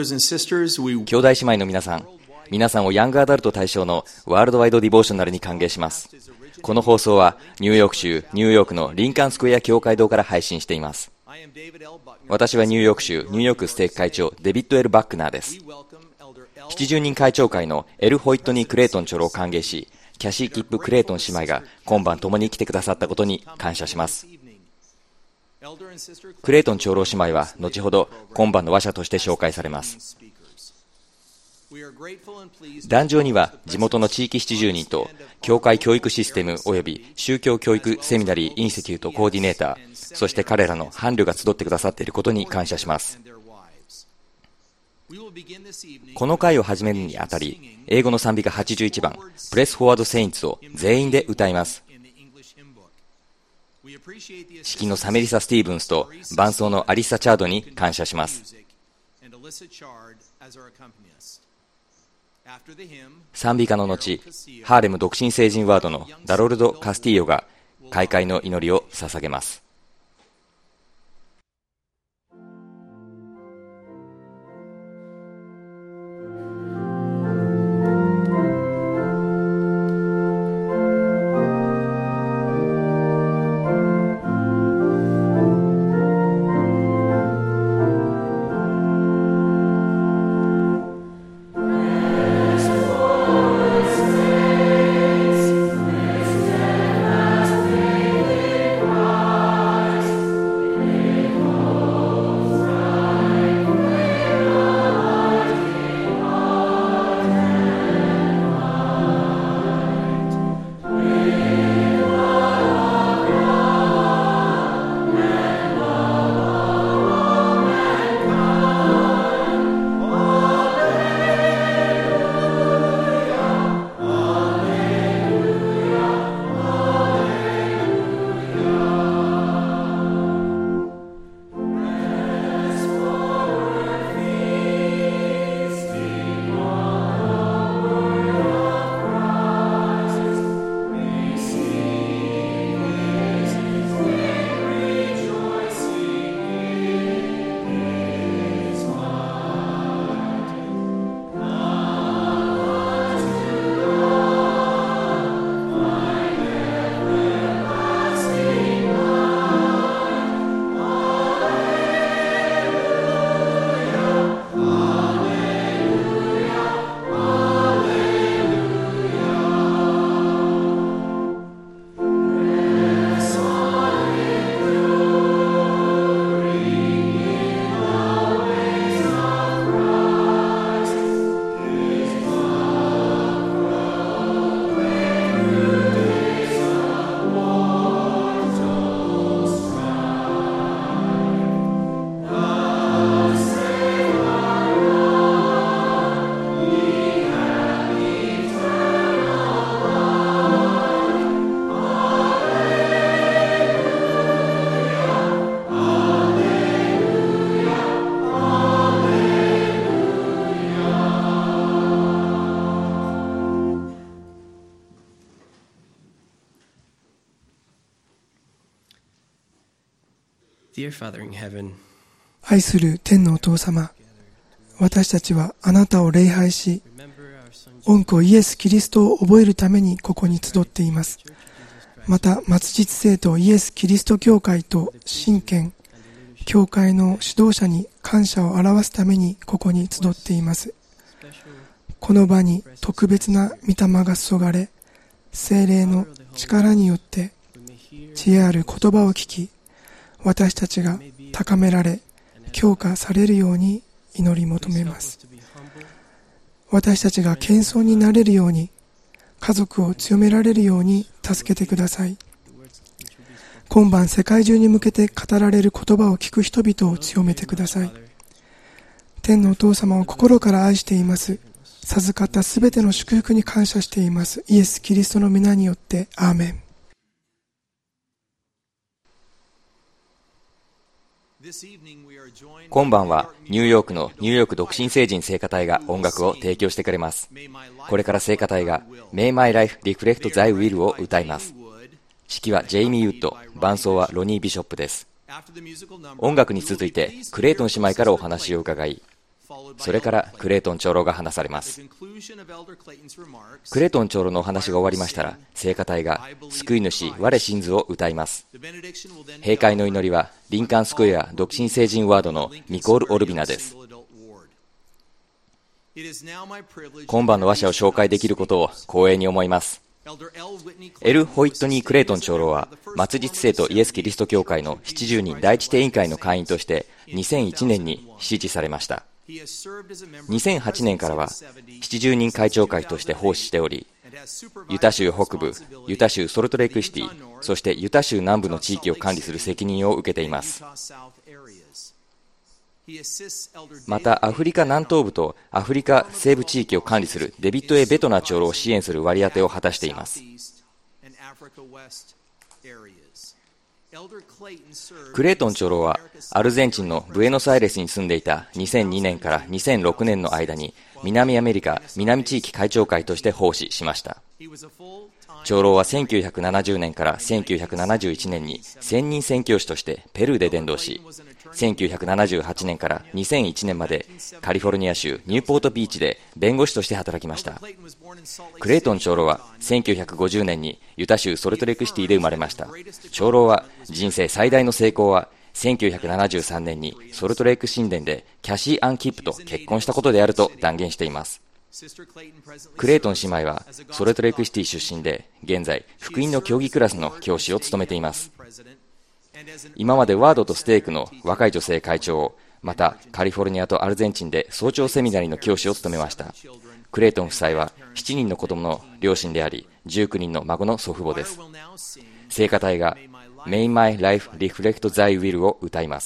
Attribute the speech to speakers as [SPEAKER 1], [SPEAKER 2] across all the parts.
[SPEAKER 1] 兄弟姉妹の皆さんをヤングアダルト対象のワールドワイドディボーショナルに歓迎します。この放送はニューヨーク州ニューヨークのリンカーンスクエア教会堂から配信しています。私はニューヨーク州ニューヨークステーク会長デビッド・エル・バックナーです。70人会長会のエル・ホイットニー・クレイトン長老を歓迎し、キャシー・キップ・クレイトン姉妹が今晩共に来てくださったことに感謝します。クレイトン長老姉妹は後ほど今晩の話者として紹介されます。壇上には地元の地域70人と教会教育システム及び宗教教育セミナリーインスティテュートコーディネーター、そして彼らの伴侶が集ってくださっていることに感謝します。この会を始めるにあたり、英語の賛美歌81番プレスフォワードセインツを全員で歌います。指揮のサメリサ・スティーブンスと伴奏のアリッサ・チャードに感謝します。賛美歌の後、ハーレム独身成人ワードのダロルド・カスティーヨが開会の祈りを捧げます。
[SPEAKER 2] 愛する天のお父様、私たちはあなたを礼拝し、御子イエス・キリストを覚えるためにここに集っています。また、末日聖徒イエス・キリスト教会と神権、教会の指導者に感謝を表すためにここに集っています。この場に特別な御霊が注がれ、聖霊の力によって知恵ある言葉を聞き、私たちが高められ、強化されるように祈り求めます。私たちが謙遜になれるように、家族を強められるように助けてください。今晩世界中に向けて語られる言葉を聞く人々を強めてください。天のお父様を心から愛しています。授かったすべての祝福に感謝しています。イエス・キリストの皆によってアーメン。
[SPEAKER 1] 今晩はニューヨークのニューヨーク独身成人聖歌隊が音楽を提供してくれます。これから聖歌隊が May My Life Reflect Thy Will を歌います。指揮はジェイミー・ウッド、伴奏はロニー・ビショップです。音楽に続いてクレイトン姉妹からお話を伺い、 それからクレイトン長老が話されます。クレイトン長老のお話が終わりましたら、聖歌隊が救い主我信ずを歌います。閉会の祈りはリンカンスクエア独身成人ワードのミコール・オルビナです。今晩の話者を紹介できることを光栄に思います。エル・ホイットニー・クレイトン長老は末日聖徒イエス・キリスト教会の70人第一定委員会の会員として2001年に支持されました。2008年からは70人会長会として奉仕しており、ユタ州北部、ユタ州ソルトレイクシティ、そしてユタ州南部の地域を管理する責任を受けています。またアフリカ南東部とアフリカ西部地域を管理するデビッド・ベトナー長老を支援する割り当てを果たしています。クレイトン長老はアルゼンチンのブエノスアイレスに住んでいた2002年から2006年の間に南アメリカ南地域会長会として奉仕しました。長老は1970年から1971年に専任宣教師としてペルーで伝道し、1978年から2001年までカリフォルニア州ニューポートビーチで弁護士として働きました。クレイトン長老は1950年にユタ州ソルトレイクシティで生まれました。長老は人生最大の成功は1973年にソルトレイク神殿でキャシー・アン・キップと結婚したことであると断言しています。クレイトン姉妹はソルトレイクシティ出身で、現在福音の競技クラスの教師を務めています。今までワードとステークの若い女性会長を、またカリフォルニアとアルゼンチンで早朝セミナリの教師を務めました。クレイトン夫妻は7人の子供の両親であり、19人の孫の祖父母です。聖歌隊が May My Life Reflect Thy Will を歌います。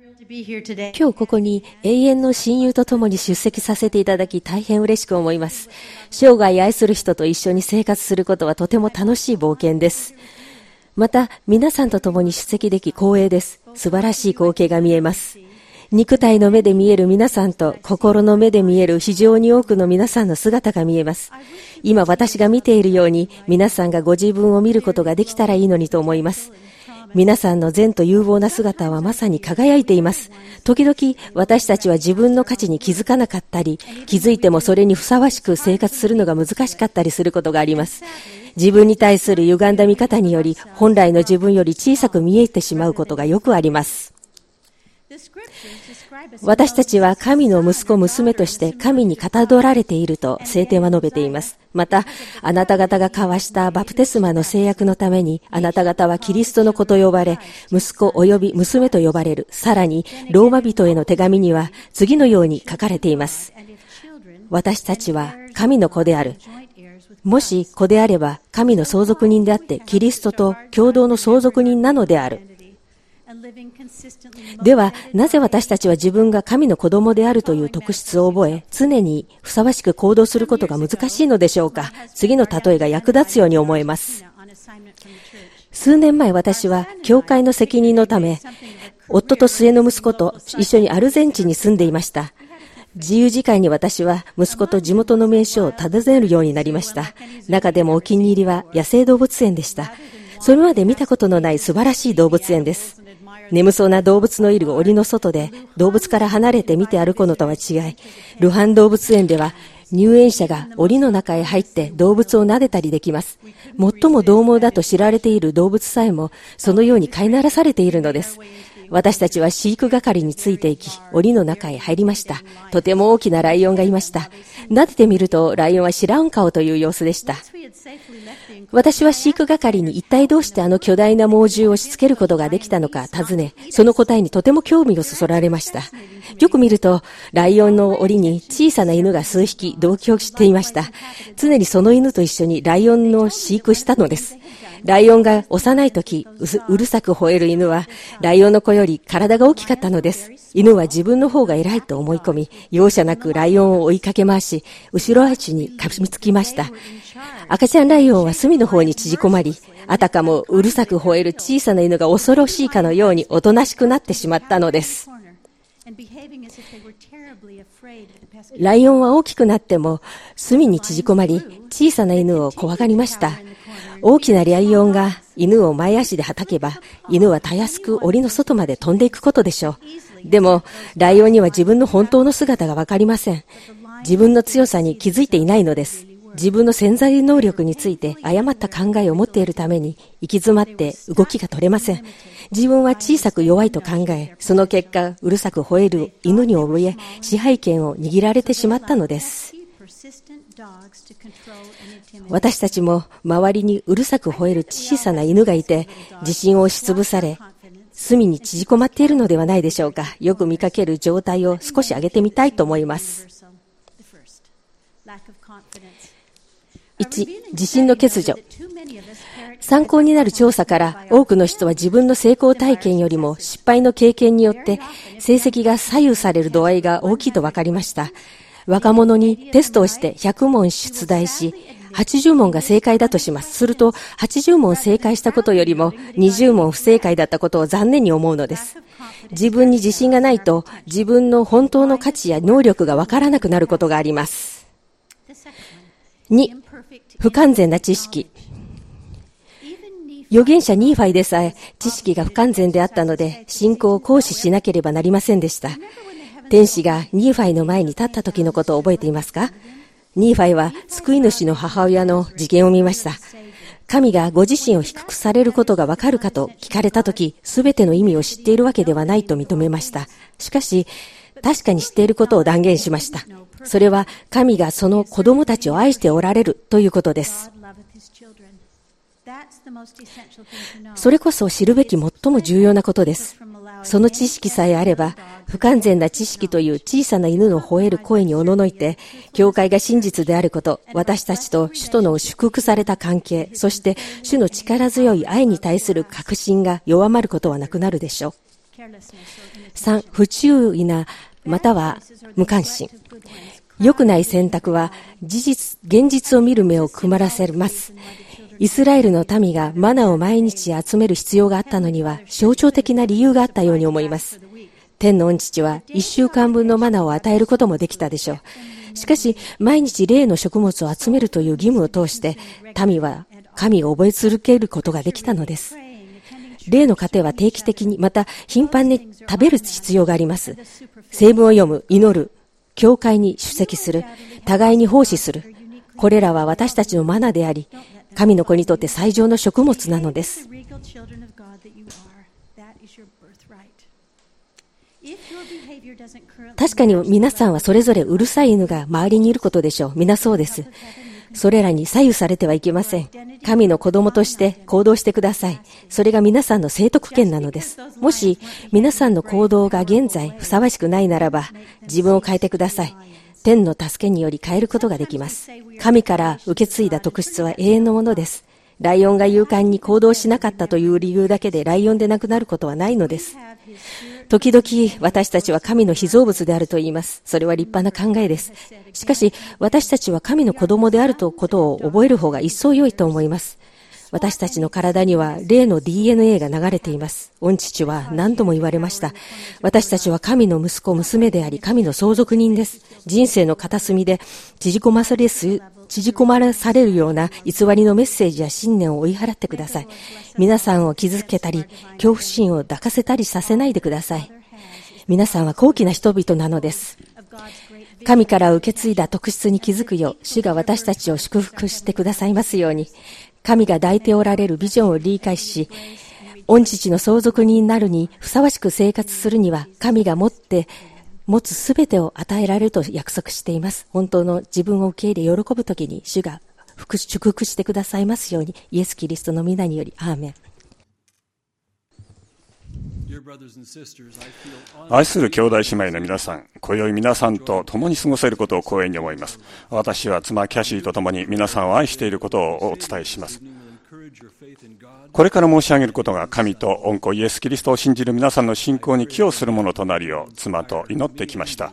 [SPEAKER 3] 今日ここに永遠の親友と共に出席させていただき大変嬉しく思います。生涯愛する人と一緒に生活することはとても楽しい冒険です。また皆さんと共に出席でき光栄です。素晴らしい光景が見えます。肉体の目で見える皆さんと心の目で見える非常に多くの皆さんの姿が見えます。今私が見ているように皆さんがご自分を見ることができたらいいのにと思います。皆さんの善と有望な姿はまさに輝いています。時々私たちは自分の価値に気づかなかったり、気づいてもそれにふさわしく生活するのが難しかったりすることがあります。自分に対する歪んだ見方により、本来の自分より小さく見えてしまうことがよくあります。私たちは神の息子娘として神にかたどられていると聖典は述べています。またあなた方が交わしたバプテスマの誓約のためにあなた方はキリストの子と呼ばれ息子及び娘と呼ばれる。さらにローマ人への手紙には次のように書かれています。私たちは神の子である。もし子であれば神の相続人であってキリストと共同の相続人なのである。ではなぜ私たちは自分が神の子供であるという特質を覚え常にふさわしく行動することが難しいのでしょうか。次の例えが役立つように思えます。数年前私は教会の責任のため夫と末の息子と一緒にアルゼンチンに住んでいました。自由時間に私は息子と地元の名所を訪ねるようになりました。中でもお気に入りは野生動物園でした。それまで見たことのない素晴らしい動物園です。眠そうな動物のいる檻の外で動物から離れて見て歩くのとは違い、ルハン動物園では入園者が檻の中へ入って動物を撫でたりできます。最も獰猛だと知られている動物さえもそのように飼いならされているのです。私たちは飼育係についていき、檻の中へ入りました。とても大きなライオンがいました。撫でてみるとライオンは知らん顔という様子でした。私は飼育係に一体どうしてあの巨大な猛獣をしつけることができたのか尋ね、その答えにとても興味をそそられました。よく見ると、ライオンの檻に小さな犬が数匹同居していました。常にその犬と一緒にライオンの飼育したのです。ライオンが幼い時、うるさく吠える犬は、ライオンの子より体が大きかったのです。犬は自分の方が偉いと思い込み、容赦なくライオンを追いかけ回し、後ろ足に噛みつきました。赤ちゃんライオンは隅の方に縮こまり、あたかもうるさく吠える小さな犬が恐ろしいかのようにおとなしくなってしまったのです。ライオンは大きくなっても隅に縮こまり、小さな犬を怖がりました。大きなライオンが犬を前足ではたけば、犬はたやすく檻の外まで飛んでいくことでしょう。でも、ライオンには自分の本当の姿がわかりません。自分の強さに気づいていないのです。自分の潜在能力について誤った考えを持っているために行き詰まって動きが取れません。自分は小さく弱いと考え、その結果、うるさく吠える犬に怯え、支配権を握られてしまったのです。私たちも周りにうるさく吠える小さな犬がいて、自信を押しつぶされ、隅に縮こまっているのではないでしょうか。よく見かける状態を少し上げてみたいと思います。1、自信の欠如。参考になる調査から多くの人は自分の成功体験よりも失敗の経験によって成績が左右される度合いが大きいと分かりました。若者にテストをして100問出題し、80問が正解だとします。すると80問正解したことよりも20問不正解だったことを残念に思うのです。自分に自信がないと自分の本当の価値や能力が分からなくなることがあります。2、不完全な知識。預言者ニーファイでさえ知識が不完全であったので信仰を行使しなければなりませんでした。天使がニーファイの前に立った時のことを覚えていますか？ニーファイは救い主の母親の事件を見ました。神がご自身を低くされることがわかるかと聞かれた時、すべての意味を知っているわけではないと認めました。しかし、確かに知っていることを断言しました。それは神がその子供たちを愛しておられるということです。それこそ知るべき最も重要なことです。その知識さえあれば、不完全な知識という小さな犬の吠える声におののいて、教会が真実であること、私たちと主との祝福された関係、そして主の力強い愛に対する確信が弱まることはなくなるでしょう。 3、不注意なまたは無関心。良くない選択は現実を見る目を曇らせます。イスラエルの民がマナを毎日集める必要があったのには象徴的な理由があったように思います。天の御父は1週間分のマナを与えることもできたでしょう。しかし、毎日霊の食物を集めるという義務を通して、民は神を覚え続けることができたのです。霊の糧は定期的に、また頻繁に食べる必要があります。聖文を読む、祈る、教会に出席する、互いに奉仕する。これらは私たちのマナであり、神の子にとって最上の食物なのです。確かに皆さんはそれぞれうるさい犬が周りにいることでしょう。皆そうです。それらに左右されてはいけません。神の子供として行動してください。それが皆さんの聖徳権なのです。もし皆さんの行動が現在ふさわしくないならば、自分を変えてください。天の助けにより変えることができます。神から受け継いだ特質は永遠のものです。ライオンが勇敢に行動しなかったという理由だけでライオンでなくなることはないのです。時々私たちは神の被造物であると言います。それは立派な考えです。しかし私たちは神の子供であるとことを覚える方が一層良いと思います。私たちの体には霊の DNA が流れています。御父は何度も言われました。私たちは神の息子、娘であり、神の相続人です。人生の片隅で縮こまされるような偽りのメッセージや信念を追い払ってください。皆さんを傷つけたり、恐怖心を抱かせたりさせないでください。皆さんは高貴な人々なのです。神から受け継いだ特質に気づくよう、主が私たちを祝福してくださいますように。神が抱いておられるビジョンを理解し、御父の相続人になるにふさわしく生活するには、神が持つすべてを与えられると約束しています。本当の自分を受け入れ喜ぶときに、主が祝福してくださいますように、イエス・キリストの皆により、アーメン。
[SPEAKER 4] 愛する兄弟姉妹の皆さん、今宵皆さんと共に過ごせることを光栄に思います。私は妻キャシーと共に皆さんを愛していることをお伝えします。これから申し上げることが神と御子イエス・キリストを信じる皆さんの信仰に寄与するものとなるよう妻と祈ってきました。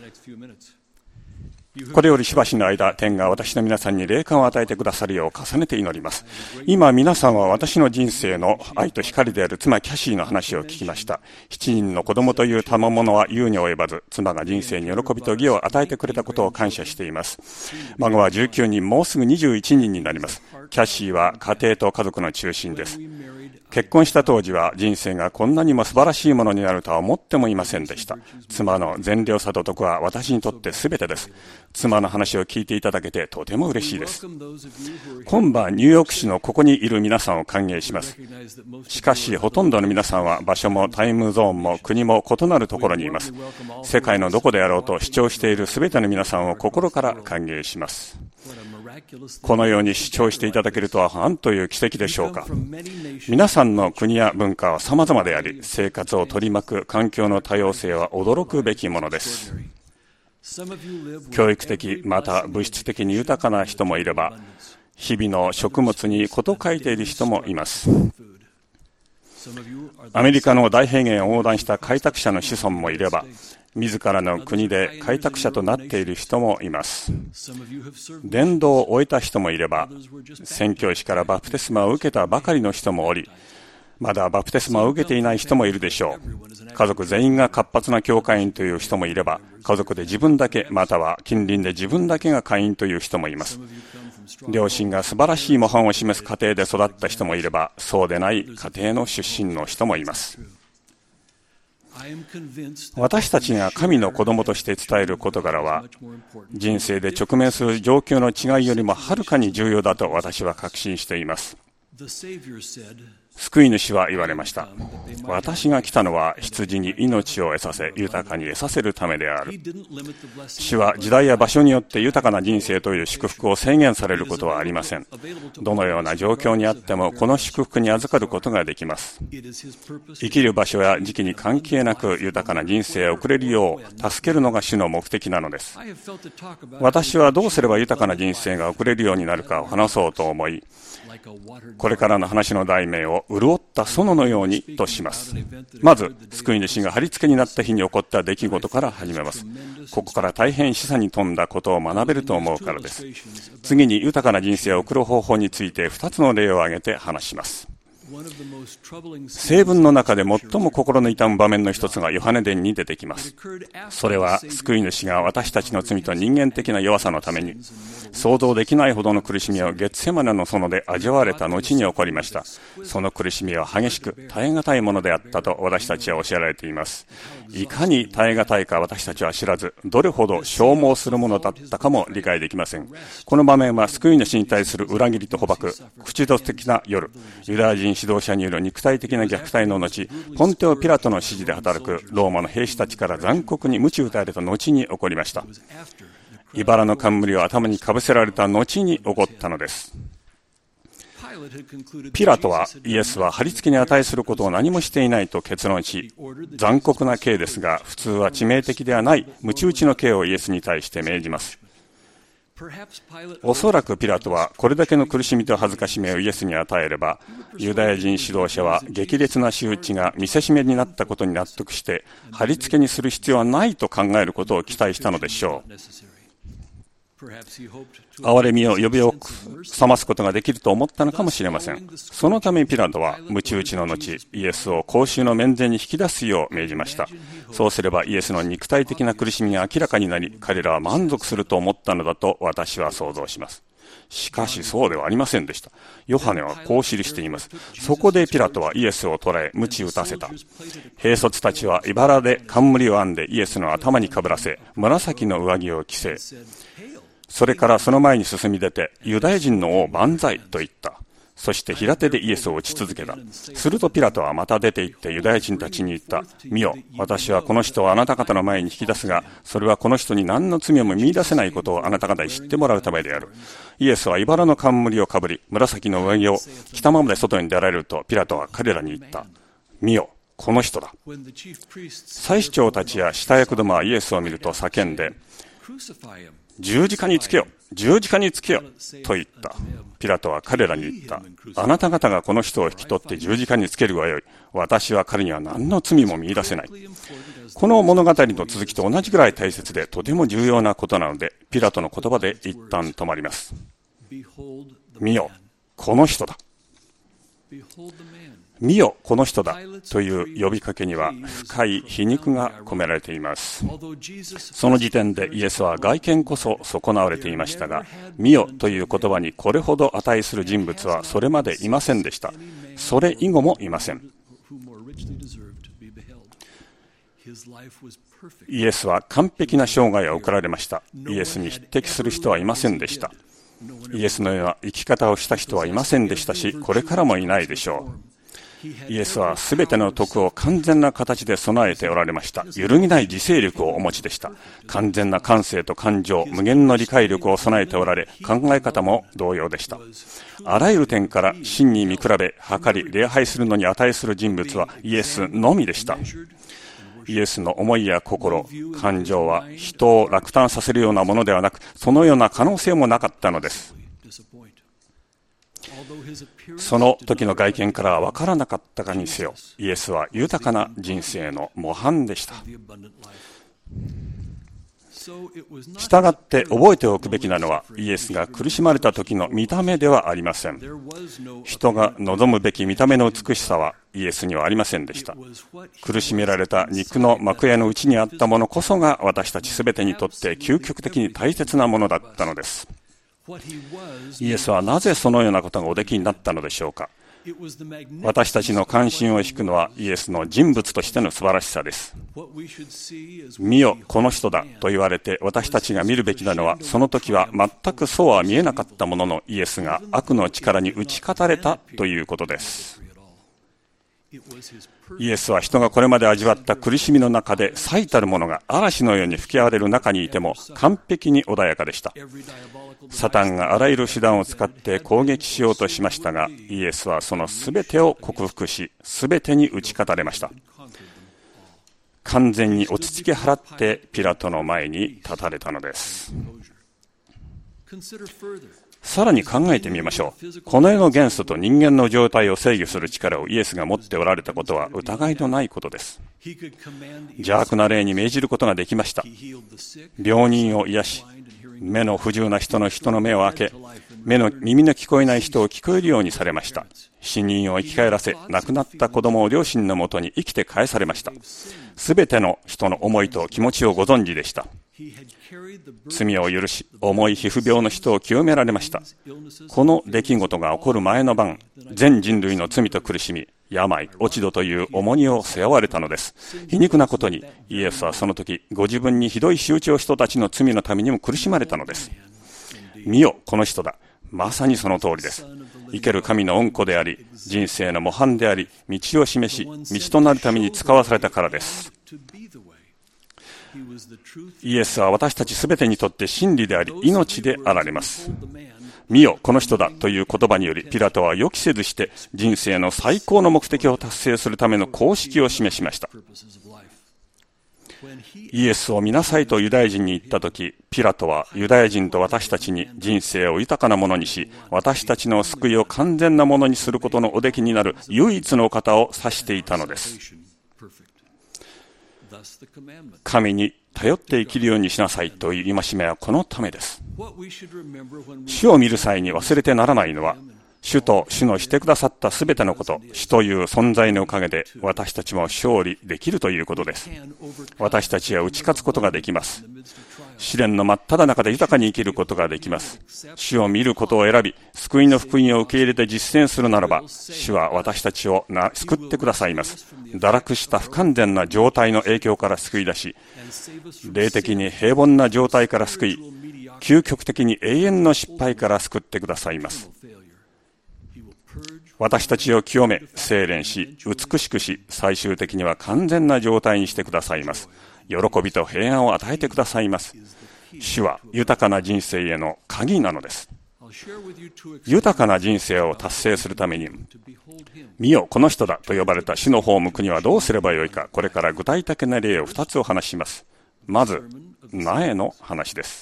[SPEAKER 4] これよりしばしの間、天が私の皆さんに霊感を与えてくださるよう重ねて祈ります。今皆さんは私の人生の愛と光である妻キャシーの話を聞きました。7人の子供という賜物は言うに及ばず、妻が人生に喜びと義を与えてくれたことを感謝しています。孫は19人、もうすぐ21人になります。キャシーは家庭と家族の中心です。結婚した当時は人生がこんなにも素晴らしいものになるとは思ってもいませんでした。妻の善良さと徳は私にとって全てです。妻の話を聞いていただけてとても嬉しいです。今晩ニューヨーク市のここにいる皆さんを歓迎します。しかしほとんどの皆さんは場所もタイムゾーンも国も異なるところにいます。世界のどこであろうと主張している全ての皆さんを心から歓迎します。このように主張していただけるとは何という奇跡でしょうか。皆さんの国や文化は様々であり、生活を取り巻く環境の多様性は驚くべきものです。教育的また物質的に豊かな人もいれば、日々の食物に事欠いている人もいます。アメリカの大平原を横断した開拓者の子孫もいれば、自らの国で開拓者となっている人もいます。伝道を終えた人もいれば、宣教師からバプテスマを受けたばかりの人もおり、まだバプテスマを受けていない人もいるでしょう。家族全員が活発な教会員という人もいれば、家族で自分だけまたは近隣で自分だけが会員という人もいます。両親が素晴らしい模範を示す家庭で育った人もいれば、そうでない家庭の出身の人もいます。私たちが神の子供として伝える事柄は、人生で直面する状況の違いよりもはるかに重要だと私は確信しています。救い主は言われました。私が来たのは羊に命を得させ、豊かに得させるためである。主は時代や場所によって豊かな人生という祝福を制限されることはありません。どのような状況にあってもこの祝福に預かることができます。生きる場所や時期に関係なく豊かな人生を送れるよう助けるのが主の目的なのです。私はどうすれば豊かな人生が送れるようになるかを話そうと思い、これからの話の題名をを潤った園のようにとします。まず、救い主が貼り付けになった日に起こった出来事から始めます。ここから大変示唆に富んだことを学べると思うからです。次に豊かな人生を送る方法について2つの例を挙げて話します。聖文の中で最も心の痛む場面の一つがヨハネ伝に出てきます。それは救い主が私たちの罪と人間的な弱さのために想像できないほどの苦しみをゲッセマネの園で味わわれた後に起こりました。その苦しみは激しく耐え難いものであったと私たちは教えられています。いかに耐え難いか私たちは知らず、どれほど消耗するものだったかも理解できません。この場面は救い主に対する裏切りと捕獲、口説的な夜、ユダヤ人指導者による肉体的な虐待の後、ポンテオ・ピラトの指示で働くローマの兵士たちから残酷に鞭打たれた後に起こりました。茨の冠を頭にかぶせられた後に起こったのです。ピラトはイエスは貼り付けに値することを何もしていないと結論し、残酷な刑ですが普通は致命的ではない鞭打ちの刑をイエスに対して命じます。おそらくピラトはこれだけの苦しみと恥ずかしめをイエスに与えれば、ユダヤ人指導者は激烈な仕打ちが見せしめになったことに納得して貼り付けにする必要はないと考えることを期待したのでしょう。憐れみを呼び起ますことができると思ったのかもしれません。そのためピラトは鞭打ちの後、イエスを公衆の面前に引き出すよう命じました。そうすればイエスの肉体的な苦しみが明らかになり、彼らは満足すると思ったのだと私は想像します。しかしそうではありませんでした。ヨハネはこう記しています。そこでピラトはイエスを捕らえ鞭打たせた。兵卒たちは茨で冠を編んでイエスの頭にかぶらせ、紫の上着を着せ、それからその前に進み出て、ユダヤ人の王万歳と言った。そして平手でイエスを打ち続けた。するとピラトはまた出て行ってユダヤ人たちに言った。見よ、私はこの人をあなた方の前に引き出すが、それはこの人に何の罪も見出せないことをあなた方に知ってもらうためである。イエスは茨の冠をかぶり、紫の上着を着たままで外に出られると、ピラトは彼らに言った。見よ、この人だ。祭司長たちや下役どもはイエスを見ると叫んで、十字架につけよ、十字架につけよと言った。ピラトは彼らに言った。あなた方がこの人を引き取って十字架につけるがよい。私は彼には何の罪も見出せない。この物語の続きと同じぐらい大切でとても重要なことなので、ピラトの言葉で一旦止まります。見よ、この人だ。見よ、この人だという呼びかけには深い皮肉が込められています。その時点でイエスは外見こそ損なわれていましたが、見よという言葉にこれほど値する人物はそれまでいませんでした。それ以後もいません。イエスは完璧な生涯を送られました。イエスに匹敵する人はいませんでした。イエスのような生き方をした人はいませんでしたし、これからもいないでしょう。イエスはすべての徳を完全な形で備えておられました。揺るぎない自制力をお持ちでした。完全な感性と感情、無限の理解力を備えておられ、考え方も同様でした。あらゆる点から真に見比べ、測り、礼拝するのに値する人物はイエスのみでした。イエスの思いや心、感情は人を落胆させるようなものではなく、そのような可能性もなかったのです。その時の外見からは分からなかったかにせよ、イエスは豊かな人生の模範でした。したがって覚えておくべきなのは、イエスが苦しまれた時の見た目ではありません。人が望むべき見た目の美しさはイエスにはありませんでした。苦しめられた肉の幕屋の内にあったものこそが私たちすべてにとって究極的に大切なものだったのです。イエスはなぜそのようなことがおできになったのでしょうか。私たちの関心を引くのはイエスの人物としての素晴らしさです。見よ、この人だと言われて私たちが見るべきなのは、その時は全くそうは見えなかったものの、イエスが悪の力に打ち勝たれたということです。イエスは人がこれまで味わった苦しみの中で最たるものが嵐のように吹き荒れる中にいても完璧に穏やかでした。サタンがあらゆる手段を使って攻撃しようとしましたが、イエスはその全てを克服し、全てに打ち勝たれました。完全に落ち着き払ってピラトの前に立たれたのです。 さらに考えてみましょう。この世の元素と人間の状態を制御する力をイエスが持っておられたことは疑いのないことです。邪悪な霊に命じることができました。病人を癒し、目の不自由な人の目を開け、耳の聞こえない人を聞こえるようにされました。死人を生き返らせ、亡くなった子供を両親のもとに生きて返されました。すべての人の思いと気持ちをご存知でした。罪を許し、重い皮膚病の人を清められました。この出来事が起こる前の晩、全人類の罪と苦しみ、病、落ち度という重荷を背負われたのです。皮肉なことに、イエスはその時、ご自分にひどい仕打ちを人たちの罪のためにも苦しまれたのです。見よ、この人だ。まさにその通りです。生ける神の恩子であり、人生の模範であり、道を示し、道となるために使わされたからです。イエスは私たちすべてにとって真理であり、命であられます。見よ、この人だという言葉により、ピラトは予期せずして人生の最高の目的を達成するための公式を示しました。イエスを見なさいとユダヤ人に言ったとき、ピラトはユダヤ人と私たちに人生を豊かなものにし、私たちの救いを完全なものにすることのおできになる唯一の方を指していたのです。神に頼って生きるようにしなさいという戒めはこのためです。主を見る際に忘れてならないのは、主と主のしてくださったすべてのこと、主という存在のおかげで私たちも勝利できるということです。私たちは打ち勝つことができます。試練の真っ只中で豊かに生きることができます。主を見ることを選び、救いの福音を受け入れて実践するならば、主は私たちを救ってくださいます。堕落した不完全な状態の影響から救い出し、霊的に平凡な状態から救い、究極的に永遠の失敗から救ってくださいます。私たちを清め、精錬し、美しくし、最終的には完全な状態にしてくださいます。喜びと平安を与えてくださいます。主は豊かな人生への鍵なのです。豊かな人生を達成するために、見よ、この人だと呼ばれた主の方を向くにはどうすればよいか、これから具体的な例を2つお話しします。まず、苗の話です。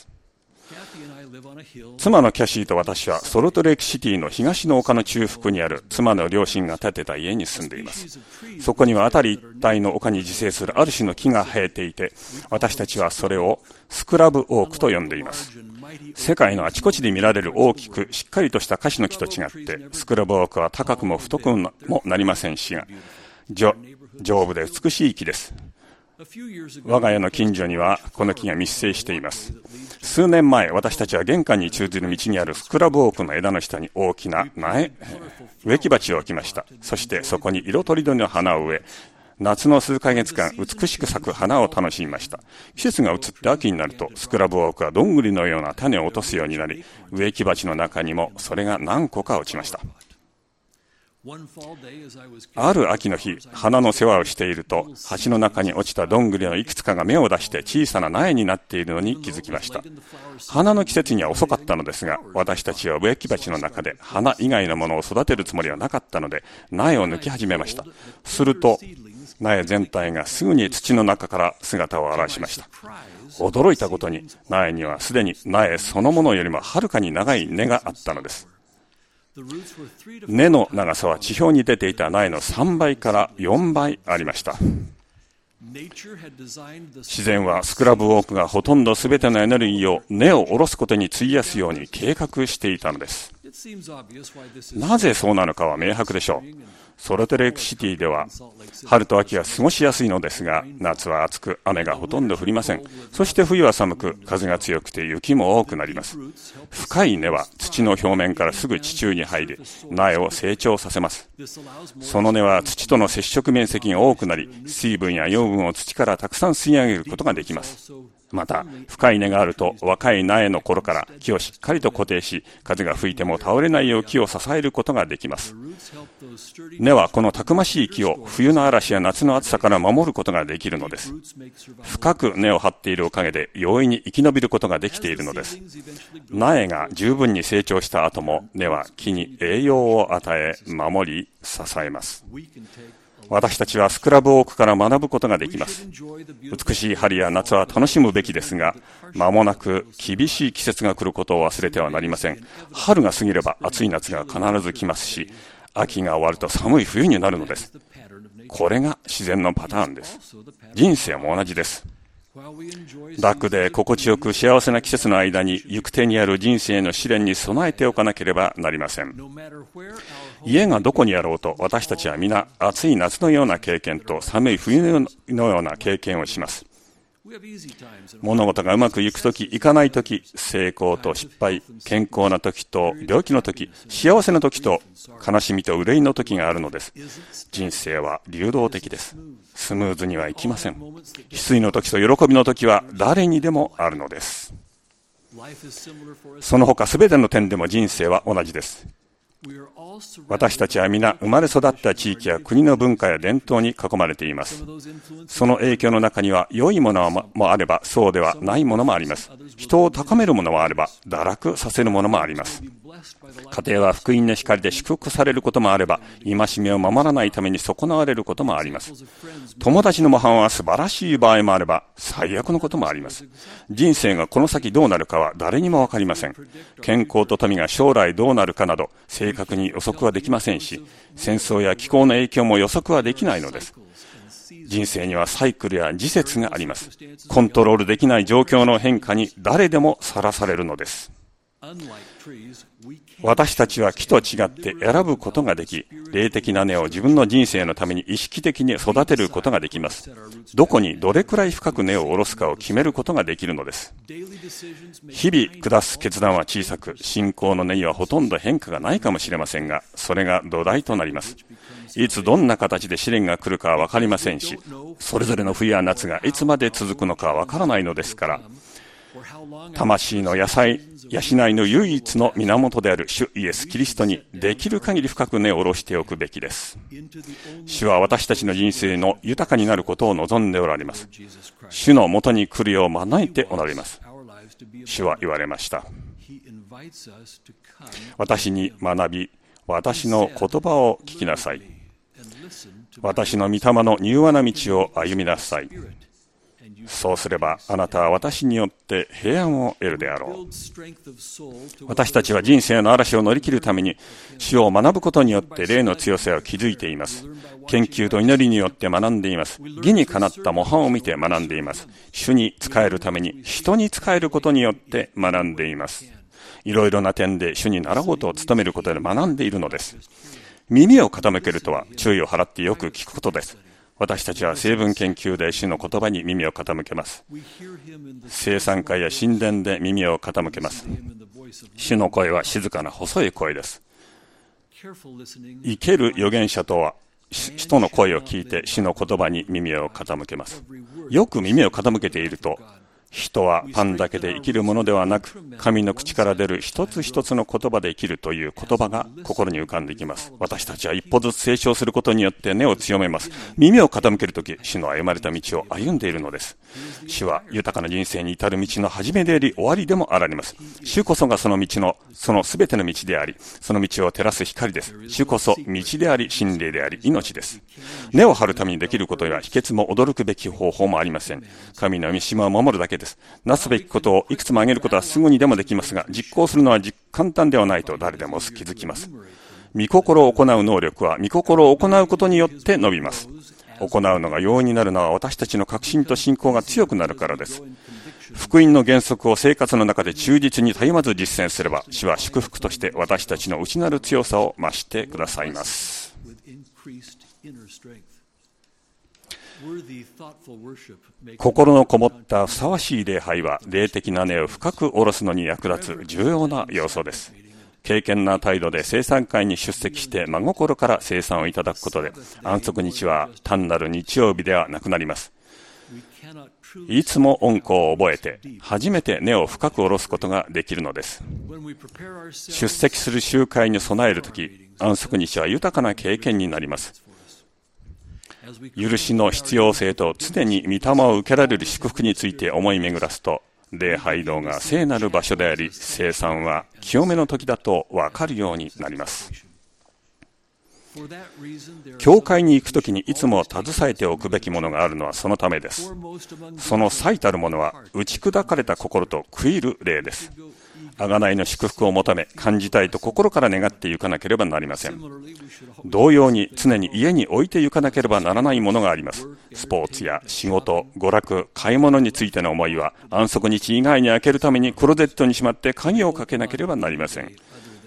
[SPEAKER 4] 妻のキャシーと私はソルトレイクシティの東の丘の中腹にある妻の両親が建てた家に住んでいます。そこには辺り一帯の丘に自生するある種の木が生えていて、私たちはそれをスクラブオークと呼んでいます。世界のあちこちで見られる大きくしっかりとしたカシの木と違って、スクラブオークは高くも太くもなりませんしが、丈夫で美しい木です。我が家の近所にはこの木が密生しています。数年前、私たちは玄関に通じる道にあるスクラブオークの枝の下に大きな植木鉢を置きました。そしてそこに色とりどりの花を植え、夏の数ヶ月間美しく咲く花を楽しみました。季節が移って秋になると、スクラブオークはどんぐりのような種を落とすようになり、植木鉢の中にもそれが何個か落ちました。ある秋の日、花の世話をしていると、鉢の中に落ちたどんぐりのいくつかが芽を出して小さな苗になっているのに気づきました。花の季節には遅かったのですが、私たちは植木鉢の中で花以外のものを育てるつもりはなかったので、苗を抜き始めました。すると、苗全体がすぐに土の中から姿を現しました。驚いたことに、苗にはすでに苗そのものよりもはるかに長い根があったのです。根の長さは地表に出ていた苗の3倍から4倍ありました。自然はスクラブウォークがほとんど全てのエネルギーを根を下ろすことに費やすように計画していたのです。なぜそうなのかは明白でしょう。ソルトレイクシティでは春と秋は過ごしやすいのですが、夏は暑く雨がほとんど降りません。そして冬は寒く風が強くて雪も多くなります。深い根は土の表面からすぐ地中に入り、苗を成長させます。その根は土との接触面積が多くなり、水分や養分を土からたくさん吸い上げることができます。また、深い根があると若い苗の頃から木をしっかりと固定し、風が吹いても倒れないよう木を支えることができます。根はこのたくましい木を冬の嵐や夏の暑さから守ることができるのです。深く根を張っているおかげで容易に生き延びることができているのです。苗が十分に成長した後も根は木に栄養を与え、守り、支えます。 私たちはスクラブウォークから学ぶことができます。美しい春や夏は楽しむべきですが、間もなく厳しい季節が来ることを忘れてはなりません。春が過ぎれば暑い夏が必ず来ますし、秋が終わると寒い冬になるのです。これが自然のパターンです。人生も同じです。楽で心地よく幸せな季節の間に行く手にある人生の試練に備えておかなければなりません。家がどこにあろうと、私たちは皆暑い夏のような経験と寒い冬のような経験をします。物事がうまくいくとき、いかないとき、成功と失敗、健康なときと病気のとき、幸せなときと悲しみと憂いのときがあるのです。人生は流動的です。スムーズにはいきません。失意のときと喜びのときは誰にでもあるのです。その他すべての点でも人生は同じです。私たちは皆生まれ育った地域や国の文化や伝統に囲まれています。その影響の中には良いものもあればそうではないものもあります。人を高めるものもあれば堕落させるものもあります。家庭は福音の光で祝福されることもあれば、戒めを守らないために損なわれることもあります。友達の模範は素晴らしい場合もあれば最悪のこともあります。人生がこの先どうなるかは誰にもわかりません。健康と富が将来どうなるかなど正確に予測はできませんし、戦争や気候の影響も予測はできないのです。人生にはサイクルや時節があります。コントロールできない状況の変化に誰でもさらされるのです。私たちは木と違って選ぶことができ、霊的な根を自分の人生のために意識的に育てることができます。どこにどれくらい深く根を下ろすかを決めることができるのです。日々下す決断は小さく、信仰の根にはほとんど変化がないかもしれませんが、それが土台となります。いつどんな形で試練が来るかはわかりませんし、それぞれの冬や夏がいつまで続くのかわからないのですから、魂の養いの唯一の源である主イエス・キリストにできる限り深く根を下ろしておくべきです。主は私たちの人生の豊かになることを望んでおられます。主のもとに来るよう招いておられます。主は言われました。私に学び、私の言葉を聞きなさい。私の御霊の柔和な道を歩みなさい。そうすればあなたは私によって平安を得るであろう。私たちは人生の嵐を乗り切るために主を学ぶことによって霊の強さを築いています。研究と祈りによって学んでいます。義にかなった模範を見て学んでいます。主に仕えるために人に仕えることによって学んでいます。いろいろな点で主に習おうと努めることで学んでいるのです。耳を傾けるとは注意を払ってよく聞くことです。私たちは成分研究で主の言葉に耳を傾けます。聖餐会や神殿で耳を傾けます。主の声は静かな細い声です。生ける預言者とは人の声を聞いて主の言葉に耳を傾けます。よく耳を傾けていると、人はパンだけで生きるものではなく、神の口から出る一つ一つの言葉で生きるという言葉が心に浮かんできます。私たちは一歩ずつ成長することによって根を強めます。耳を傾けるとき、主の歩まれた道を歩んでいるのです。主は豊かな人生に至る道の始めであり終わりでもあられます。主こそがその道の、そのすべての道であり、その道を照らす光です。主こそ道であり、真理であり、命です。根を張るためにできることや秘訣も驚くべき方法もありません。神の御島を守るだけです。なすべきことをいくつも挙げることはすぐにでもできますが、実行するのは簡単ではないと誰でも気づきます。御心を行う能力は御心を行うことによって伸びます。行うのが容易になるのは私たちの確信と信仰が強くなるからです。福音の原則を生活の中で忠実にたゆまず実践すれば、主は祝福として私たちの内なる強さを増してくださいます。心のこもったふさわしい礼拝は霊的な根を深く下ろすのに役立つ重要な要素です。敬虔な態度で聖餐会に出席して真心から聖餐をいただくことで、安息日は単なる日曜日ではなくなります。いつも恩子を覚えて初めて根を深く下ろすことができるのです。出席する集会に備えるとき、安息日は豊かな経験になります。許しの必要性と常に御霊を受けられる祝福について思い巡らすと、礼拝堂が聖なる場所であり、聖餐は清めの時だと分かるようになります。 教会に行くときにいつも携えておくべきものがあるのはそのためです。その最たるものは打ち砕かれた心と悔いる霊です。贖いの祝福を求め感じたいと心から願っていかなければなりません。同様に常に家に置いていかなければならないものがあります。スポーツや仕事、娯楽、買い物についての思いは安息日以外に開けるためにクローゼットにしまって鍵をかけなければなりません。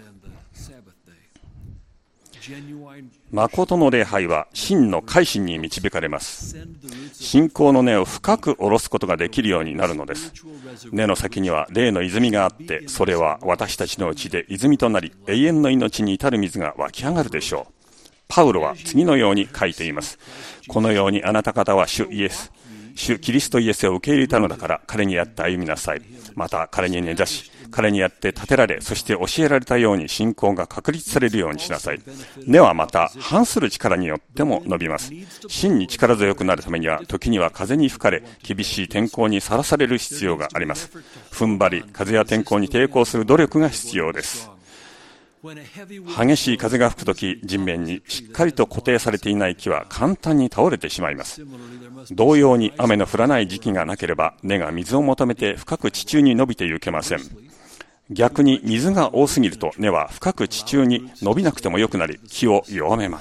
[SPEAKER 4] 誠の礼拝は真の改心に導かれます。信仰の根を深く下ろすことができるようになるのです。根の先には霊の泉があって、それは私たちのうちで泉となり、永遠の命に至る水が湧き上がるでしょう。パウロは次のように書いています。このようにあなた方は主キリストイエスを受け入れたのだから、彼にあって歩みなさい。また彼に根ざし、彼にあって立てられ、そして教えられたように信仰が確立されるようにしなさい。根はまた反する力によっても伸びます。真に力強くなるためには、時には風に吹かれ、厳しい天候にさらされる必要があります。踏ん張り、風や天候に抵抗する努力が必要です。激しい風が吹くとき、地面にしっかりと固定されていない木は簡単に倒れてしまいます。同様に雨の降らない時期がなければ、根が水を求めて深く地中に伸びてゆけません。逆に水が多すぎると根は深く地中に伸びなくてもよくなり、木を弱めます。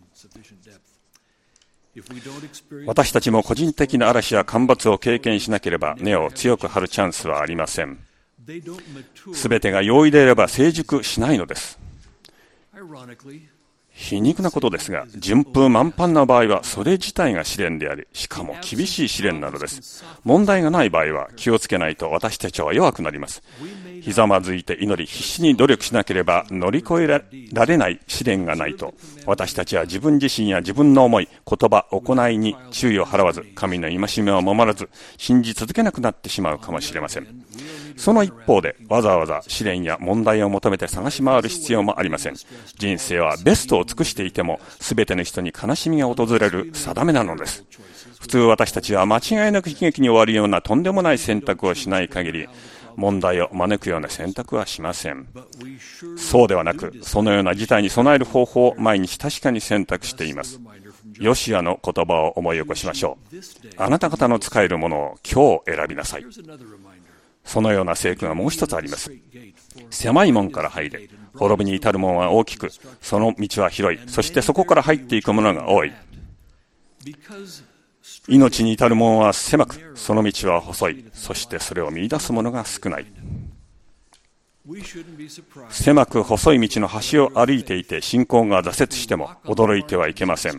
[SPEAKER 4] 私たちも個人的な嵐や干ばつを経験しなければ、根を強く張るチャンスはありません。すべてが容易であれば成熟しないのです。皮肉なことですが、順風満帆な場合はそれ自体が試練であり、しかも厳しい試練なのです。問題がない場合は気をつけないと私たちは弱くなります。ひざまずいて祈り、必死に努力しなければ乗り越えられない試練がないと、私たちは自分自身や自分の思い、言葉、行いに注意を払わず、神の戒めを守らず、信じ続けなくなってしまうかもしれません。その一方で、わざわざ試練や問題を求めて探し回る必要もありません。人生はベストを尽くしていても、すべての人に悲しみが訪れる定めなのです。普通私たちは間違いなく悲劇に終わるようなとんでもない選択をしない限り、問題を招くような選択はしません。そうではなく、そのような事態に備える方法を毎日確かに選択しています。ヨシアの言葉を思い起こしましょう。あなた方の使えるものを今日選びなさい。そのような聖句がもう一つあります。狭い門から入れ、滅びに至る門は大きく、その道は広い、そしてそこから入っていくものが多い。命に至る門は狭く、その道は細い、そしてそれを見出す者が少ない。狭く細い道の端を歩いていて信仰が挫折しても驚いてはいけません。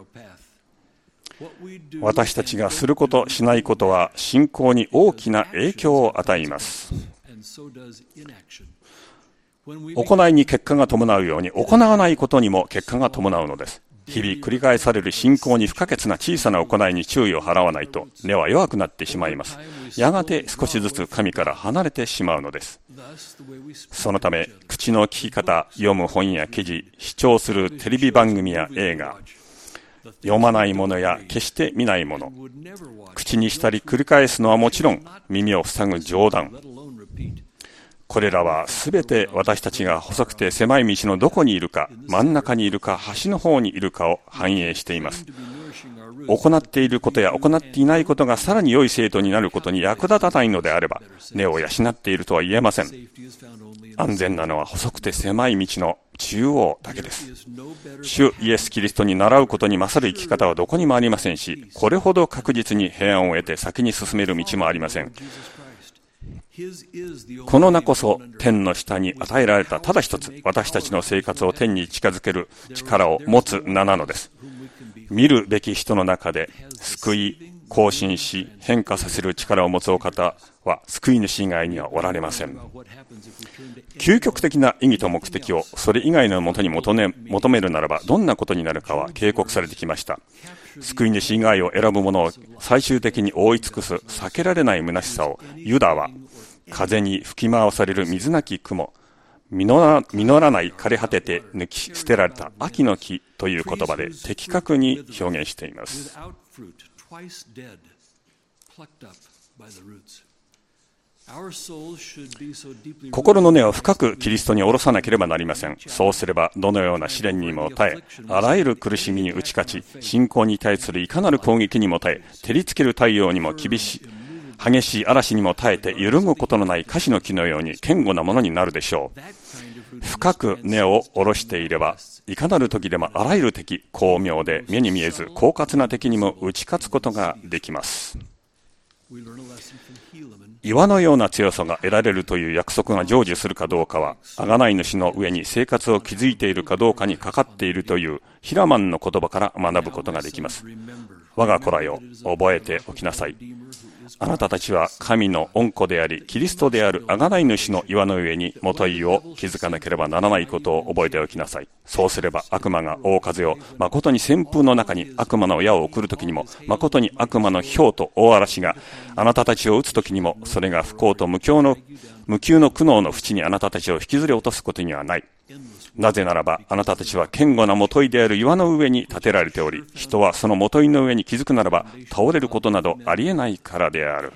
[SPEAKER 4] 私たちがすることしないことは信仰に大きな影響を与えます。行いに結果が伴うように行わないことにも結果が伴うのです。日々繰り返される信仰に不可欠な小さな行いに注意を払わないと根は弱くなってしまいます。やがて少しずつ神から離れてしまうのです。そのため口の聞き方、読む本や記事、視聴するテレビ番組や映画、読まないものや決して見ないもの、口にしたり繰り返すのはもちろん耳を塞ぐ冗談、これらはすべて私たちが細くて狭い道のどこにいるか、真ん中にいるか、端の方にいるかを反映しています。行っていることや行っていないことがさらに良い生徒になることに役立たないのであれば、根を養っているとは言えません。安全なのは細くて狭い道の中央だけです。主イエス・キリストに習うことに勝る生き方はどこにもありませんし、これほど確実に平安を得て先に進める道もありません。この名こそ天の下に与えられたただ一つ、私たちの生活を天に近づける力を持つ名なのです。見るべき人の中で救い、更新し、変化させる力を持つお方は救い主以外にはおられません。究極的な意義と目的をそれ以外のもとに求めるならばどんなことになるかは警告されてきました。救い主以外を選ぶ者を最終的に覆い尽くす避けられない虚しさをユダは風に吹き回される水なき雲、実らない枯れ果てて抜き捨てられた秋の木という言葉で的確に表現しています。 心の根を深くキリストに下ろさなければなりません。そうすればどのような試練にも耐え、あらゆる苦しみに打ち勝ち、信仰に対するいかなる攻撃にも耐え、照りつける太陽にも激しい嵐にも耐えて揺るぐことのない樫の木のように堅固なものになるでしょう。深く根を下ろしていれば、いかなる時でもあらゆる敵、巧妙で目に見えず狡猾な敵にも打ち勝つことができます。岩のような強さが得られるという約束が成就するかどうかは、贖い主の上に生活を築いているかどうかにかかっているというヒラマンの言葉から学ぶことができます。我が子らよ、覚えておきなさい。あなたたちは神の恩子であり、キリストである贖い主の岩の上に元井を築かなければならないことを覚えておきなさい。そうすれば悪魔が大風を、誠に旋風の中に悪魔の矢を送るときにも、誠に悪魔の雹と大嵐があなたたちを打つときにも、それが不幸と無窮の苦悩の淵にあなたたちを引きずり落とすことにはない。なぜならば、あなたたちは堅固な元井である岩の上に建てられており、人はその元井の上に築くならば、倒れることなどありえないからである。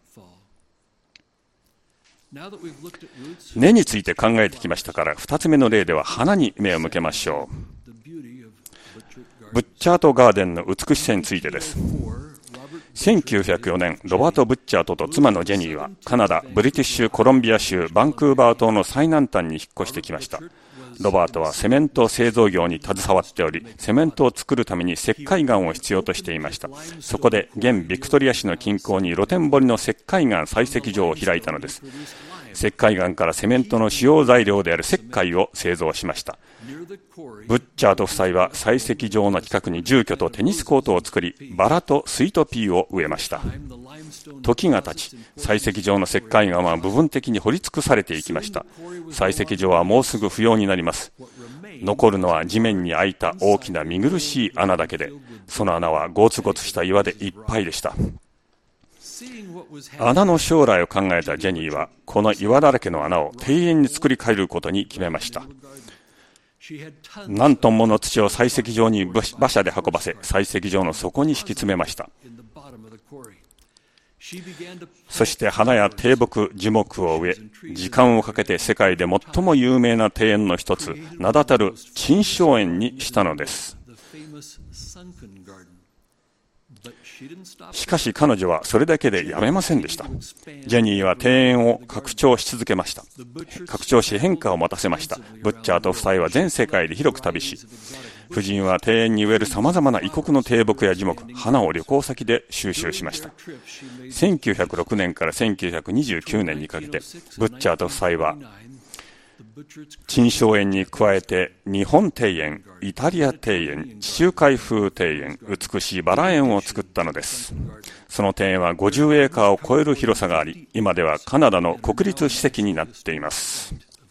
[SPEAKER 4] 根について考えてきましたから、二つ目の例では花に目を向けましょう。ブッチャートガーデンの美しさについてです。1904年、ロバート・ブッチャートと妻のジェニーは、カナダ・ブリティッシュコロンビア州バンクーバー島の最南端に引っ越してきました。ロバートはセメント製造業に携わっており、セメントを作るために石灰岩を必要としていました。そこで現ビクトリア市の近郊に露天掘りの石灰岩採石場を開いたのです。石灰岩からセメントの主要材料である石灰を製造しました。ブッチャート夫妻は採石場の近くに住居とテニスコートを作り、バラとスイートピーを植えました。時が経ち、採石場の石灰岩は部分的に掘り尽くされていきました。採石場はもうすぐ不要になります。残るのは地面に開いた大きな見苦しい穴だけで、その穴はゴツゴツした岩でいっぱいでした。穴の将来を考えたジェニーは、この岩だらけの穴を庭園に作り変えることに決めました。何トンもの土を採石場に馬車で運ばせ、採石場の底に敷き詰めました。そして花や低木、樹木を植え、時間をかけて世界で最も有名な庭園の一つ、名だたる珍賞園にしたのです。しかし彼女はそれだけでやめませんでした。ジェニーは庭園を拡張し続けました。拡張し変化を持たせました。ブッチャート夫妻は全世界で広く旅し、夫人は庭園に植える様々な異国の低木や樹木、花を旅行先で収集しました。1906年から1929年にかけて、ブッチャート夫妻は珍賞園に加えて日本庭園、イタリア庭園、地中海風庭園、美しいバラ園を作ったのです。その庭園は50エーカーを超える広さがあり、今ではカナダの国立史跡になっています。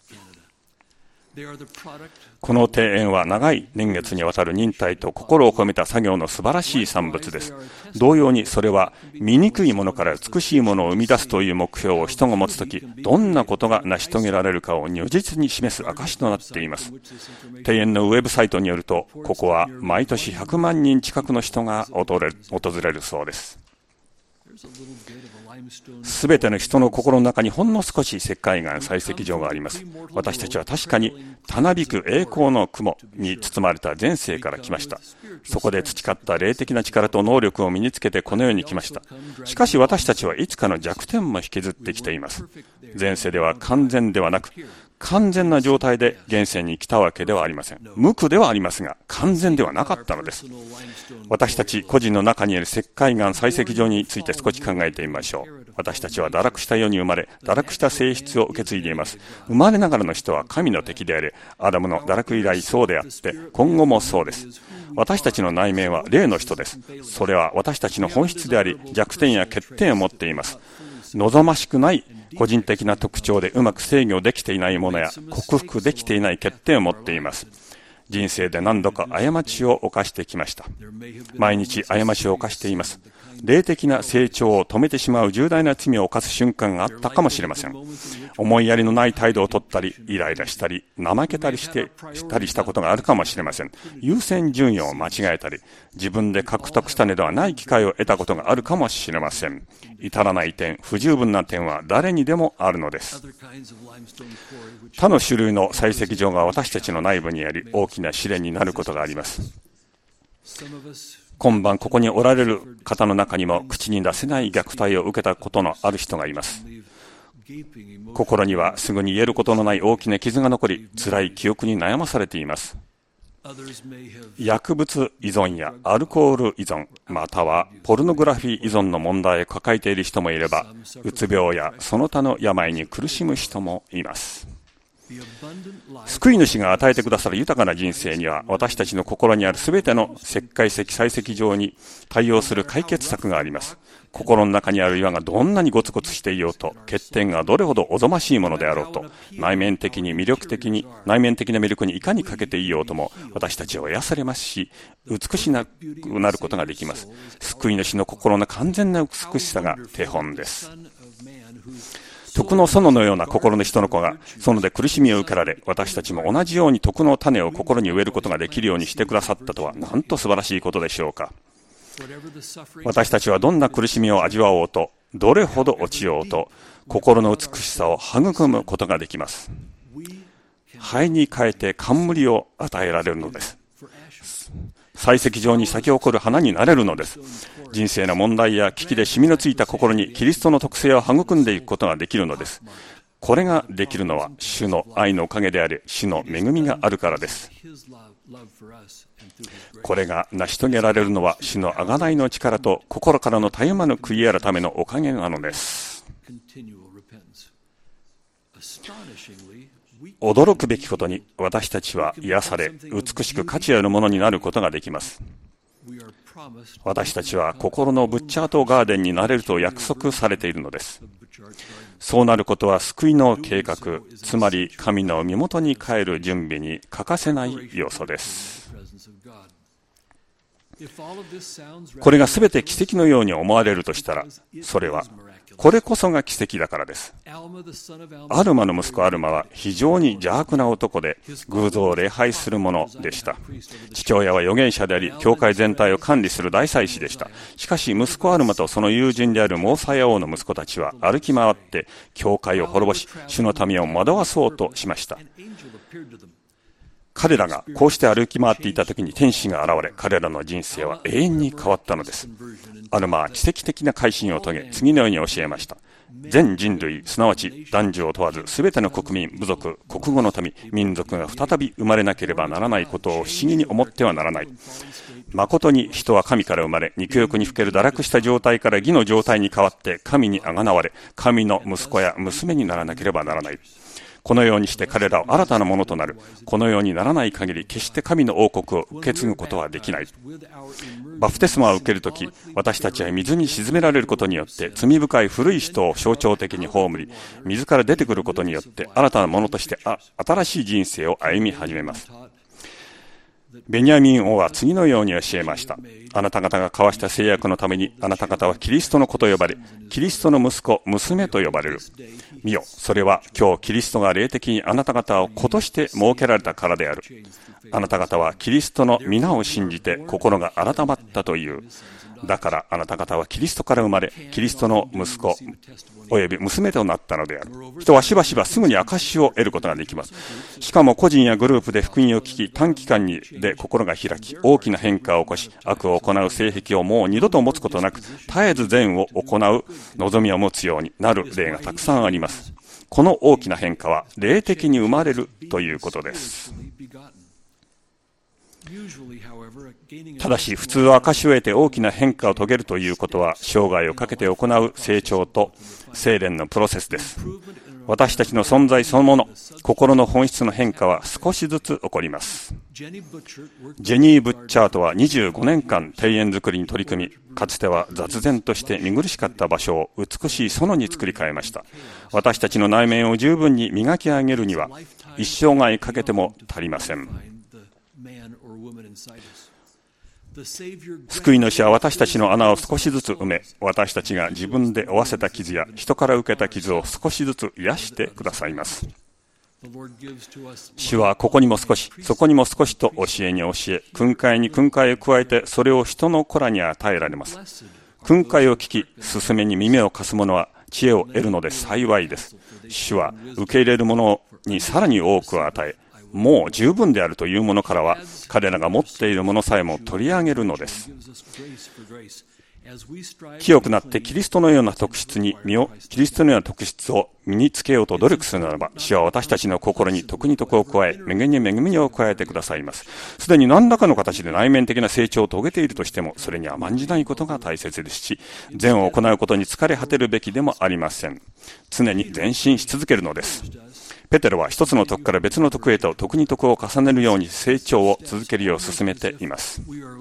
[SPEAKER 4] この庭園は長い年月にわたる忍耐と心を込めた作業の素晴らしい産物です。同様にそれは醜いものから美しいものを生み出すという目標を人が持つとき、どんなことが成し遂げられるかを如実に示す証となっています。庭園のウェブサイトによると、ここは毎年100万人近くの人が訪れるそうです。すべての人の心の中にほんの少し石灰岩採石場があります。私たちは確かにたなびく栄光の雲に包まれた前世から来ました。そこで培った霊的な力と能力を身につけてこの世に来ました。しかし私たちはいつかの弱点も引きずってきています。前世では完全ではなく、完全な状態で現世に来たわけではありません。無垢ではありますが、完全ではなかったのです。私たち個人の中にある石灰岩採石場について少し考えてみましょう。私たちは堕落した世に生まれ、堕落した性質を受け継いでいます。生まれながらの人は神の敵であり、アダムの堕落以来そうであって、今後もそうです。私たちの内面は霊の人です。それは私たちの本質であり、弱点や欠点を持っています。望ましくない個人的な特徴でうまく制御できていないものや克服できていない欠点を持っています。人生で何度か過ちを犯してきました。毎日過ちを犯しています。 霊的な成長を止めてしまう重大な罪を犯す瞬間があったかもしれません。思いやりのない態度を取ったり、イライラしたり、怠けたりしたことがあるかもしれません。優先順位を間違えたり、自分で獲得したのではない機会を得たことがあるかもしれません。至らない点、不十分な点は誰にでもあるのです。他の種類の採石場が私たちの内部にあり、大きな試練になることがあります。今晩ここにおられる方の中にも口に出せない虐待を受けたことのある人がいます。心にはすぐに言えることのない大きな傷が残り、辛い記憶に悩まされています。薬物依存やアルコール依存、またはポルノグラフィー依存の問題を抱えている人もいれば、うつ病やその他の病に苦しむ人もいます。救い主が与えてくださる豊かな人生には、私たちの心にあるすべての石灰石採石場に対応する解決策があります。心の中にある岩がどんなにゴツゴツしていようと、欠点がどれほどおぞましいものであろうと、内面的な魅力にいかに欠けていようとも、私たちは癒されますし、美しくなることができます。救い主の心の完全な美しさが手本です。徳の園のような心の人の子が園で苦しみを受けられ、私たちも同じように徳の種を心に植えることができるようにしてくださったとは、なんと素晴らしいことでしょうか。私たちはどんな苦しみを味わおうと、どれほど落ちようと、心の美しさを育むことができます。灰に変えて冠を与えられるのです。採石場に咲き誇る花になれるのです。人生の問題や危機でシミのついた心にキリストの特性を育んでいくことができるのです。これができるのは主の愛のおかげであり、主の恵みがあるからです。これが成し遂げられるのは主の贖いの力と心からのたゆまぬ悔い改めのおかげなのです。驚くべきことに、私たちは癒され、美しく価値あるものになることができます。私たちは心のブッチャートガーデンになれると約束されているのです。そうなることは救いの計画、つまり神の身元に帰る準備に欠かせない要素です。これがすべて奇跡のように思われるとしたら、それはこれこそが奇跡だからです。アルマの息子アルマは非常に邪悪な男で、偶像を礼拝する者でした。父親は預言者であり、教会全体を管理する大祭司でした。しかし息子アルマとその友人であるモーサヤ王の息子たちは歩き回って教会を滅ぼし、主の民を惑わそうとしました。彼らがこうして歩き回っていた時に天使が現れ、彼らの人生は永遠に変わったのです。アルマは奇跡的な改心を遂げ、次のように教えました。全人類、すなわち男女を問わず全ての国民、部族、国語の民、民族が再び生まれなければならないことを不思議に思ってはならない。誠に人は神から生まれ、肉欲にふける堕落した状態から義の状態に変わって神にあがなわれ、神の息子や娘にならなければならない。このようにして彼らは新たなものとなる。このようにならない限り、決して神の王国を受け継ぐことはできない。バプテスマを受けるとき、私たちは水に沈められることによって、罪深い古い人を象徴的に葬り、水から出てくることによって、新たなものとして新しい人生を歩み始めます。ベニヤミン王は次のように教えました。あなた方が交わした誓約のために、あなた方はキリストの子と呼ばれ、キリストの息子、娘と呼ばれる。見よ、それは今日キリストが霊的にあなた方を子として設けられたからである。あなた方はキリストの皆を信じて心が改まったという。だからあなた方はキリストから生まれ、キリストの息子および娘となったのである。人はしばしばすぐに証を得ることができます。しかも個人やグループで福音を聞き、短期間で心が開き、大きな変化を起こし、悪を行う性癖をもう二度と持つことなく、絶えず善を行う望みを持つようになる例がたくさんあります。この大きな変化は霊的に生まれるということです。ただし普通は証を得て大きな変化を遂げるということは生涯をかけて行う成長と精錬のプロセスです。私たちの存在そのもの、心の本質の変化は少しずつ起こります。ジェニー・ブッチャートは25年間庭園作りに取り組み、かつては雑然として見苦しかった場所を美しい園に作り変えました。私たちの内面を十分に磨き上げるには一生涯かけても足りません。 救い主は私たちの穴を少しずつ埋め、私たちが自分で負わせた傷や人から受けた傷を少しずつ癒してくださいます。主はここにも少し、そこにも少しと教えに教え、訓戒に訓戒を加えて、それを人の子らに与えられます。訓戒を聞き、勧めに耳を貸す者は知恵を得るので幸いです。主は受け入れる者にさらに多くを与え、もう十分であるというものからは、彼らが持っているものさえも取り上げるのです。清くなってキリストのような特質を身につけようと努力するならば、主は私たちの心に徳に徳を加え、恵みに恵みを加えてくださいます。すでに何らかの形で内面的な成長を遂げているとしても、それに甘んじないことが大切ですし、善を行うことに疲れ果てるべきでもありません。常に前進し続けるのです。ペテロは一つの徳から別の徳へと徳に徳を重ねるように成長を続けるよう進めています。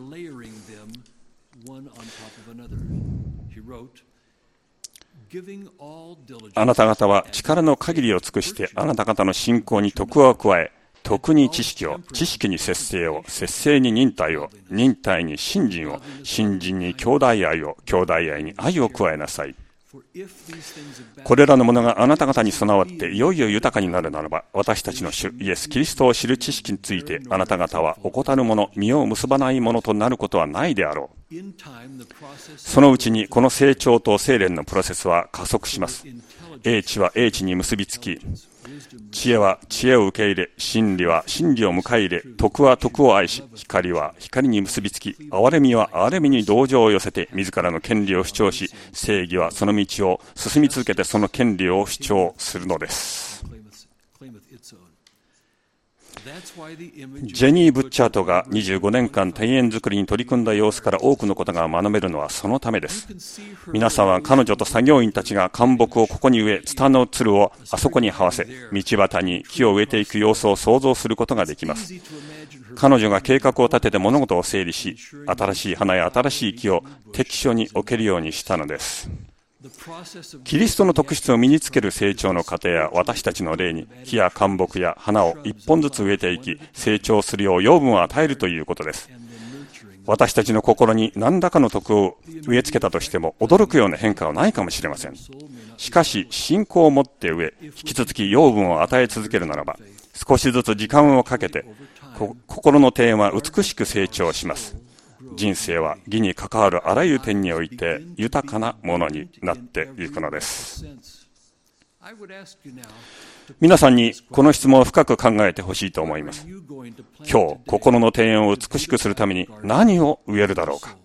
[SPEAKER 4] あなた方は力の限りを尽くしてあなた方の信仰に徳を加え、徳に知識を、知識に節制を、節制に忍耐を、忍耐に信心を、信心に兄弟愛を、兄弟愛に愛を加えなさい。これらのものがあなた方に備わっていよいよ豊かになるならば、私たちの主イエス・キリストを知る知識についてあなた方は怠る者、実を結ばないものとなることはないであろう。そのうちにこの成長と聖霊のプロセスは加速します。英知は英知に結びつき、知恵は知恵を受け入れ、真理は真理を迎え入れ、徳は徳を愛し、光は光に結びつき、憐れみは憐れみに同情を寄せて、自らの権利を主張し、正義はその道を進み続けてその権利を主張するのです。ジェニー・ブッチャートが25年間庭園作りに取り組んだ様子から多くのことが学べるのはそのためです。皆さんは彼女と作業員たちが灌木をここに植え、ツタのつるをあそこに這わせ、道端に木を植えていく様子を想像することができます。彼女が計画を立てて物事を整理し、新しい花や新しい木を適所に置けるようにしたのです。キリストの特質を身につける成長の過程や私たちの霊に木や灌木や花を一本ずつ植えていき、成長するよう養分を与えるということです。私たちの心に何らかの徳を植え付けたとしても驚くような変化はないかもしれません。しかし信仰を持って植え、引き続き養分を与え続けるならば、少しずつ時間をかけて心の庭園は美しく成長します。人生は義に関わるあらゆる点において豊かなものになっていくのです。皆さんにこの質問を深く考えてほしいと思います。今日、心の庭園を美しくするために何を植えるだろうか。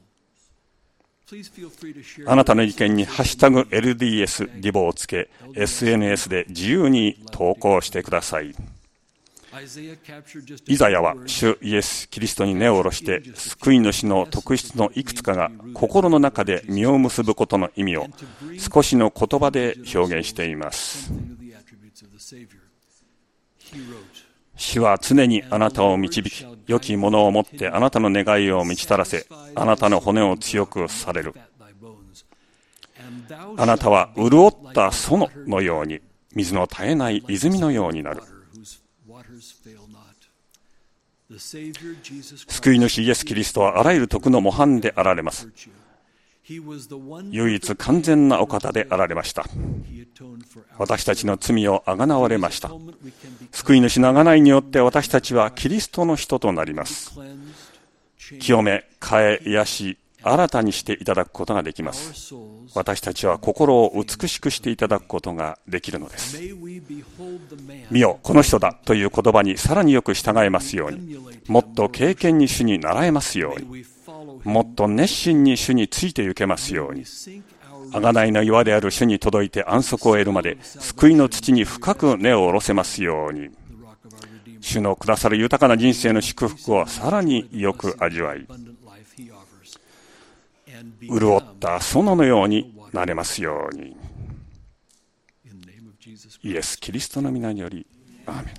[SPEAKER 4] あなたの意見にハッシュタグ LDS リボをつけ、SNS で自由に投稿してください。イザヤは主イエス・キリストに根を下ろして救い主の特質のいくつかが心の中で実を結ぶことの意味を少しの言葉で表現しています。主は常にあなたを導き、良きものをもってあなたの願いを満ちたらせ、あなたの骨を強くされる。あなたは潤った園のように、水の絶えない泉のようになる。救い主イエス・キリストはあらゆる徳の模範であられます。唯一完全なお方であられました。私たちの罪をあがなわれました。救い主のあがないによって私たちはキリストの人となります。清め、変え、癒し、新たにしていただくことができます。私たちは心を美しくしていただくことができるのです。見よ、この人だという言葉にさらによく従えますように、もっと敬虔に主に習えますように、もっと熱心に主について行けますように、贖いの岩である主に届いて安息を得るまで、救いの土に深く根を下ろせますように、主のくださる豊かな人生の祝福をさらによく味わい、潤った園のようになれますように。イエス・キリストの皆により、アーメン。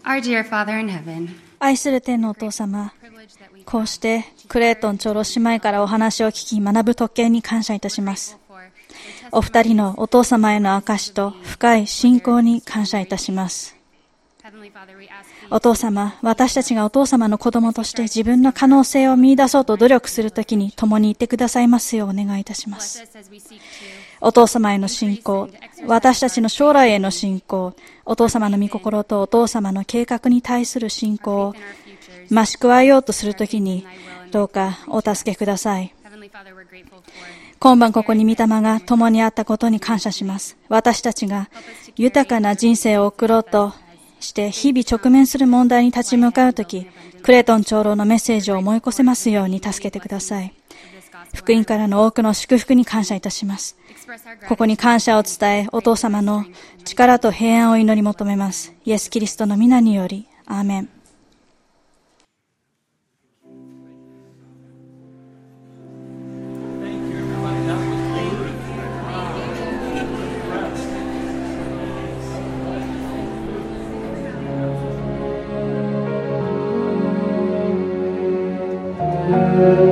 [SPEAKER 5] Our dear Father in heaven,
[SPEAKER 6] 愛する天のお父様、こうしてクレイトン長老姉妹からお話を聞き学ぶ特権に感謝いたします。お二人のお父様への証と深い信仰に感謝いたします。お父様、私たちがお父様の子供として自分の可能性を見出そうと努力するときに共にいてくださいますようお願いいたします。お父様への信仰、私たちの将来への信仰、お父様の御心とお父様の計画に対する信仰を増し加えようとするときに、どうかお助けください。今晩ここに御霊が共にあったことに感謝します。私たちが豊かな人生を送ろうとして日々直面する問題に立ち向かうとき、クレイトン長老のメッセージを思い起こせますように助けてください。福音からの多くの祝福に感謝いたします。ここに感謝を伝え、お父様の力と平安を祈り求めます。イエス・キリストの皆により、アーメン。
[SPEAKER 7] Thank you.